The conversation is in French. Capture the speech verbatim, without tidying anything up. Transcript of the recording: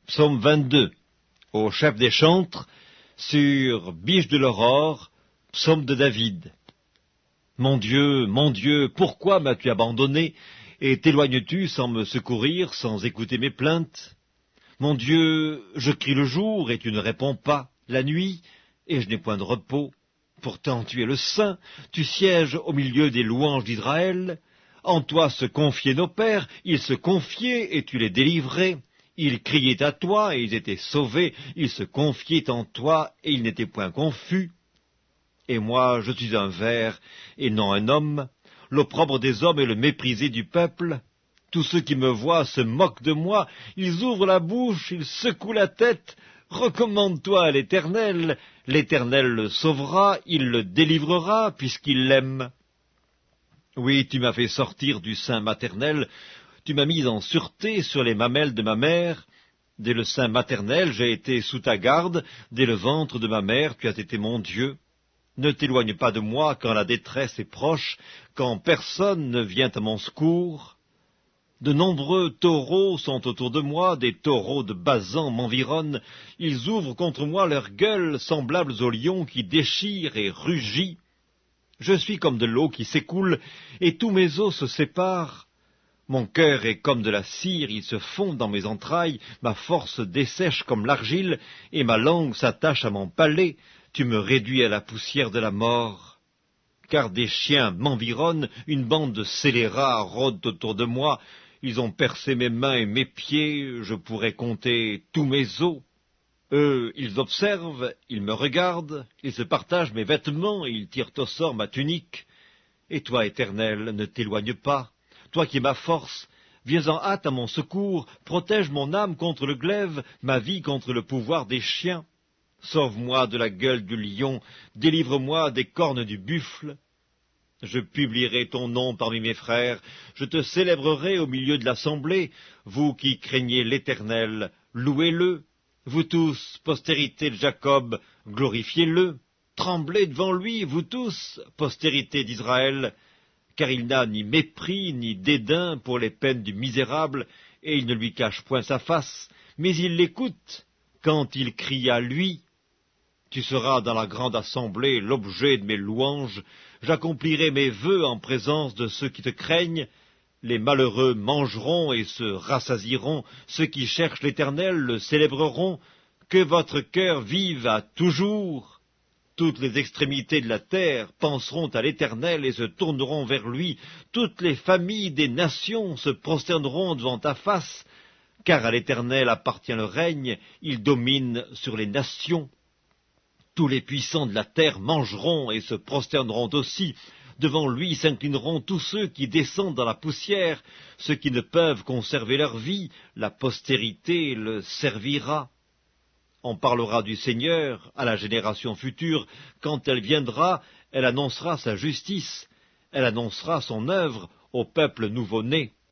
Psaume vingt-deux, au chef des chantres, sur Biche de l'Aurore, psaume de David. Mon Dieu, mon Dieu, pourquoi m'as-tu abandonné, et t'éloignes-tu sans me secourir, sans écouter mes plaintes? Mon Dieu, je crie le jour, et tu ne réponds pas, la nuit, et je n'ai point de repos. Pourtant tu es le Saint, tu sièges au milieu des louanges d'Israël. En toi se confiaient nos pères, ils se confiaient, et tu les délivrais. Ils criaient à toi, et ils étaient sauvés, ils se confiaient en toi, et ils n'étaient point confus. Et moi, je suis un ver, et non un homme, l'opprobre des hommes et le méprisé du peuple. Tous ceux qui me voient se moquent de moi, ils ouvrent la bouche, ils secouent la tête. Recommande-toi à l'Éternel, l'Éternel le sauvera, il le délivrera, puisqu'il l'aime. Oui, tu m'as fait sortir du sein maternel, tu m'as mis en sûreté sur les mamelles de ma mère. Dès le sein maternel, j'ai été sous ta garde, dès le ventre de ma mère, tu as été mon Dieu. Ne t'éloigne pas de moi quand la détresse est proche, quand personne ne vient à mon secours. De nombreux taureaux sont autour de moi, des taureaux de Basan m'environnent. Ils ouvrent contre moi leurs gueules, semblables aux lions qui déchirent et rugissent. Je suis comme de l'eau qui s'écoule, et tous mes os se séparent. Mon cœur est comme de la cire, il se fond dans mes entrailles, ma force dessèche comme l'argile, et ma langue s'attache à mon palais. Tu me réduis à la poussière de la mort. Car des chiens m'environnent, une bande de scélérats rôde autour de moi. Ils ont percé mes mains et mes pieds, je pourrais compter tous mes os. Eux, ils observent, ils me regardent, ils se partagent mes vêtements, et ils tirent au sort ma tunique. Et toi, Éternel, ne t'éloigne pas. Toi qui es ma force, viens en hâte à mon secours, protège mon âme contre le glaive, ma vie contre le pouvoir des chiens. Sauve-moi de la gueule du lion, délivre-moi des cornes du buffle. Je publierai ton nom parmi mes frères, je te célébrerai au milieu de l'assemblée. Vous qui craignez l'Éternel, louez-le. Vous tous, postérité de Jacob, glorifiez-le. Tremblez devant lui, vous tous, postérité d'Israël. Car il n'a ni mépris ni dédain pour les peines du misérable, et il ne lui cache point sa face, mais il l'écoute quand il crie à lui. Tu seras dans la grande assemblée l'objet de mes louanges, j'accomplirai mes vœux en présence de ceux qui te craignent. Les malheureux mangeront et se rassasieront, ceux qui cherchent l'Éternel le célébreront. Que votre cœur vive à toujours. Toutes les extrémités de la terre penseront à l'Éternel et se tourneront vers lui. Toutes les familles des nations se prosterneront devant ta face, car à l'Éternel appartient le règne, il domine sur les nations. Tous les puissants de la terre mangeront et se prosterneront aussi. Devant lui s'inclineront tous ceux qui descendent dans la poussière, ceux qui ne peuvent conserver leur vie, la postérité le servira. On parlera du Seigneur à la génération future. Quand elle viendra, elle annoncera sa justice. Elle annoncera son œuvre au peuple nouveau-né.